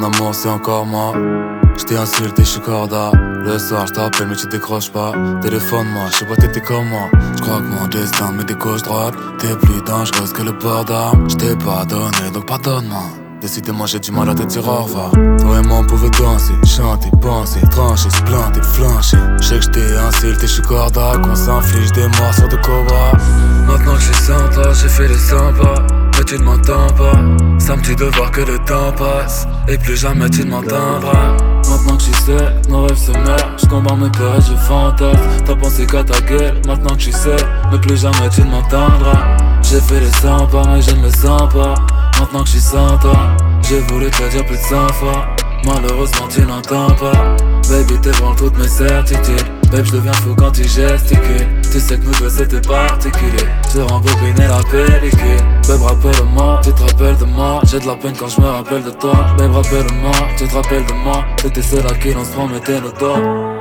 amour c'est encore moi. J't'ai insulté, j'suis corda. Le soir j't'appelle mais tu décroches pas. Téléphone-moi, j'sais pas t'étais comme moi. J'crois que mon destin me met gauche droite. T'es plus dangereuse que le port d'armes. J't'ai pardonné donc pardonne-moi. Décidément j'ai du mal à te dire au revoir. Toi et moi on pouvait danser, chanter, penser, trancher, se planter, flancher. J'sais que j't'ai insulté, j'suis corda. Qu'on s'inflige des morsures de cobra. Maintenant que j'suis sans toi, j'ai fait les 100 pas. Mais tu ne m'entends pas. Ça me tue de voir que le temps passe. Et plus jamais tu ne m'entendras. Maintenant que j'suis seul, nos rêves se meurent. J'combats mes peurs et je fantasme. T'as pensé qu'à ta gueule, maintenant que j'suis seul. Mais plus jamais tu ne m'entendras. J'ai fait les 100 pas mais je ne le sens pas. Maintenant que j'suis sans toi, j'ai voulu te le dire plus de 100 fois. Malheureusement tu n'entends pas. Baby t'es devant toutes mes certitudes. Babe j'deviens fou quand tu gesticules. Tu sais que nous deux c'était particulier. Je rembobinais la pellicule. Babe rappelle-moi, tu te rappelles de moi. J'ai de la peine quand je me rappelle de toi. Babe rappelle-moi, tu te rappelles de moi. T'étais celle à qui l'on se promettait nos doigts.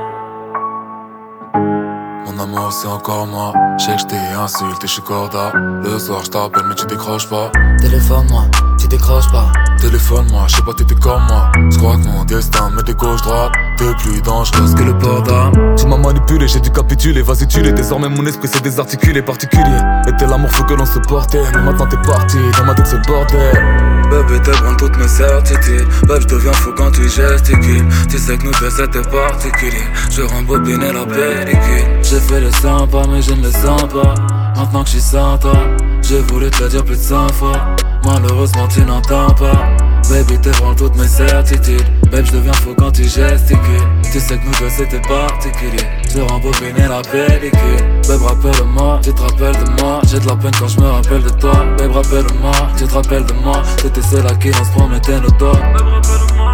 Mon amour c'est encore moi. J'sais que j't'ai insulté, j'suis corda. Le soir j't'appelle mais tu décroches pas. Téléphone-moi, tu décroches pas. Téléphone-moi, j'sais pas t'étais comme moi. J'crois que mon destin me met de gauche droite. T'es plus dangereuse que le port d'armes. Tu m'as manipulé, j'ai dû capituler, vas-y tu l'es. Désormais mon esprit s'est désarticulé, particulier. Était l'amour fou que l'on se portait. Mais maintenant t'es parti, dans ma tête c'est le bordel. Baby t'es prends toutes mes certitudes. Babe j'deviens fou quand tu gesticules. Tu sais que nous deux c'était particulier. Je rembobinais la pellicule. J'ai fait le 100 pas mais je ne le sens pas. Maintenant que j'suis sans toi, j'ai voulu te le dire plus de 100 fois. Malheureusement tu n'entends pas. Baby t'es prends toutes mes certitudes. Babe j'deviens fou quand tu gesticules. Tu sais que nous deux c'était particulier. Je rembobinais la pellicule. Babe rappelle-moi, tu te rappelles de moi. J'ai de la peine quand je me rappelle de toi. Babe rappelle-moi, tu te rappelles de moi. C'était celle à qui on se promettait nos doigts. Babe rappelle-moi.